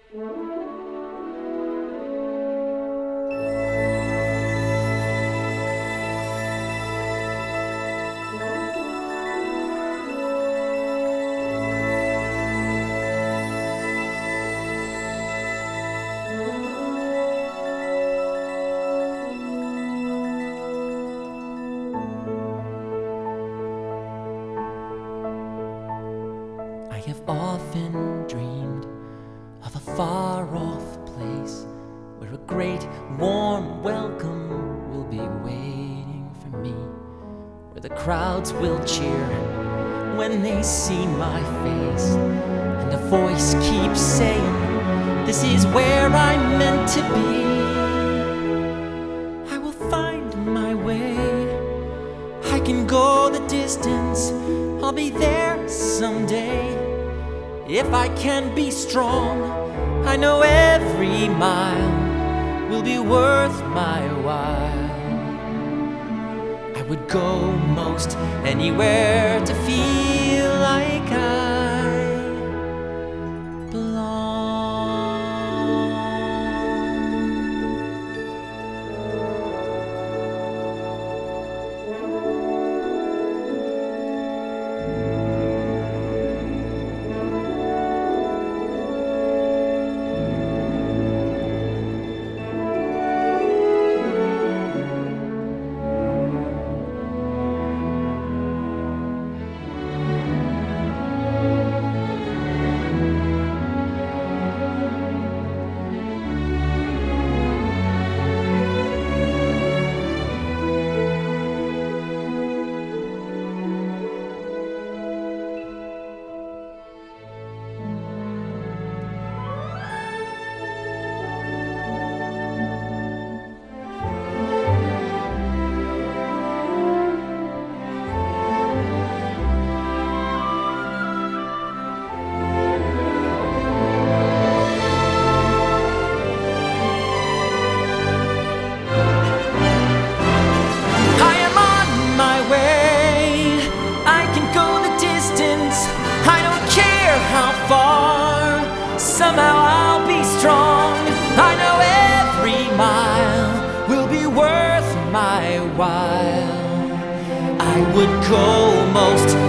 I have often dreamed of a far-off place where a great warm welcome will be waiting for me, where the crowds will cheer when they see my face, and a voice keeps saying, "This is where I'm meant to be." I will find my way, I can go the distance, I'll be there someday. If I can be strong, I know every mile will be worth my while. I would go most anywhere to feel like I belong. How far, somehow I'll be strong. I know every mile will be worth my while. I would go most